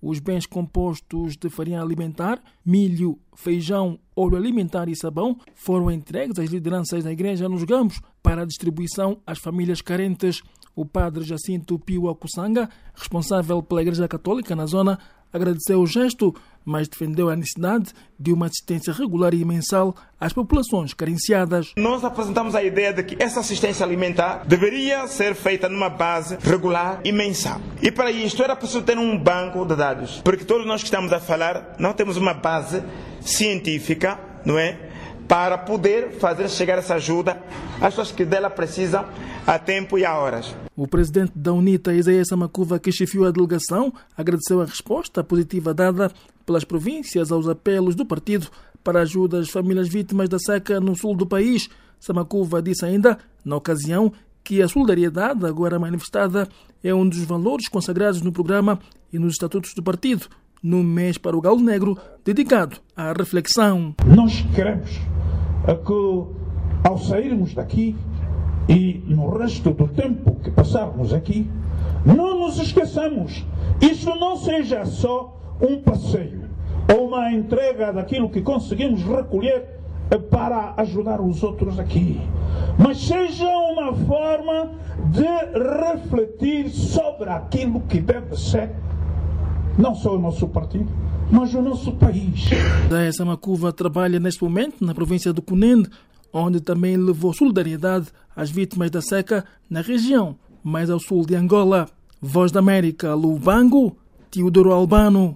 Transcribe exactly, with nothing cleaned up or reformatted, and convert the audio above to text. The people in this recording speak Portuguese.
Os bens compostos de farinha alimentar, milho, feijão, óleo alimentar e sabão foram entregues às lideranças da igreja nos Gamos para a distribuição às famílias carentes. O padre Jacinto Pio Acussanga, responsável pela Igreja Católica na zona, agradeceu o gesto, mas defendeu a necessidade de uma assistência regular e mensal às populações carenciadas. Nós apresentamos a ideia de que essa assistência alimentar deveria ser feita numa base regular e mensal. E para isto era preciso ter um banco de dados, porque todos nós que estamos a falar não temos uma base científica, não é? Para poder fazer chegar essa ajuda às pessoas que dela precisam a tempo e a horas. O presidente da UNITA, Isaías Samakuva, que chefiou a delegação, agradeceu a resposta positiva dada pelas províncias aos apelos do partido para ajuda às famílias vítimas da seca no sul do país. Samakuva disse ainda, na ocasião, que a solidariedade agora manifestada é um dos valores consagrados no programa e nos estatutos do partido, no mês para o Galo Negro, dedicado à reflexão. Nós queremos que, ao sairmos daqui e no resto do tempo que passarmos aqui, não nos esqueçamos. Isso não seja só um passeio ou uma entrega daquilo que conseguimos recolher para ajudar os outros aqui, mas seja uma forma de refletir sobre aquilo que deve ser não só o nosso partido, mas o nosso país. Isaías Samakuva trabalha neste momento na província do Cunene, onde também levou solidariedade às vítimas da seca na região mais ao sul de Angola. Voz da América, Lubango, Teodoro Albano.